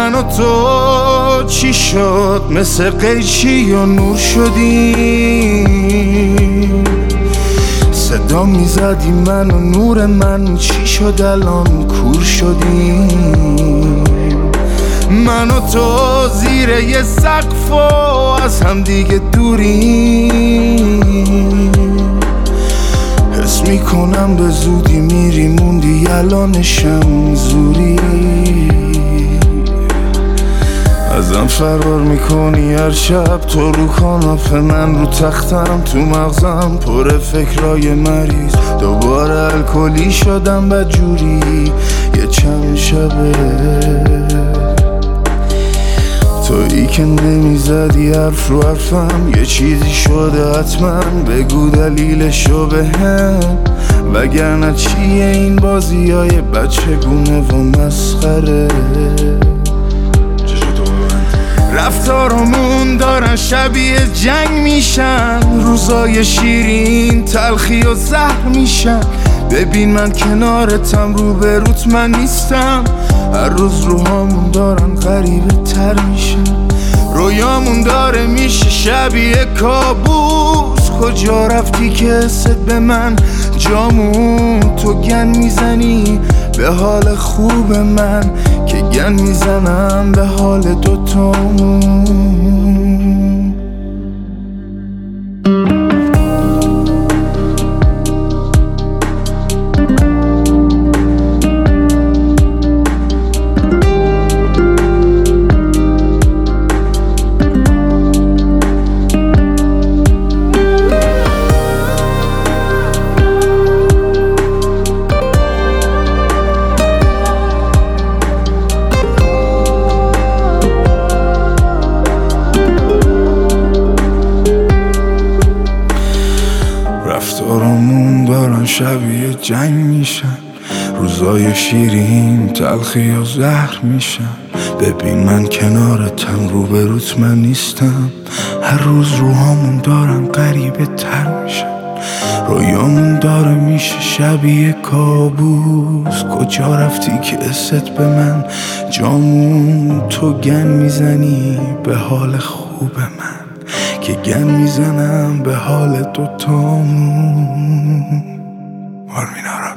من و تو چی شد؟ مثل قیچی یا نور شدیم. صدا میزدی من و نور من، چی شد الان کور شدیم. من و تو زیر یه سقف و از هم دیگه دوریم. حس میکنم به زودی میری موندی الانشم زوری. ازم فرار میکنی هر شب، تو رو کاناپه من رو تختم، تو مغزم پر فکرای مریض. دوباره الکلی شدم بدجوری یه چند شبه. تویی که نمیزدی حرف رو حرفم، یه چیزی شده حتما، بگو دلیلشو بهم. وگرنه چیه این بازی های بچه گونه و مسخره؟ رفتارمون دارن شبیه جنگ میشن، روزای شیرین تلخی و زهر میشن. ببین من کنارتم، روبروت من نیستم. هر روز روهامون دارن غریبه تر میشن. رویامون داره میشه شبیه کابوس. کجا رفتی که حست به من جامون؟ تو گن میزنی به حال خوب من، که گن میزنم به حال دوتامون. رفتارمون دارن شبیه جنگ میشن، روزای شیرین تلخی و زهر میشن. ببین من کنارتم، روبروت من نیستم. هر روز روهامون دارن غریبه تر میشن. رویامون داره میشه شبیه کابوس. کجا رفتی که حست به من جامون؟ تو گن میزنی به حال خوب من، که گن میزنم به حال دوتامون. آرمینا.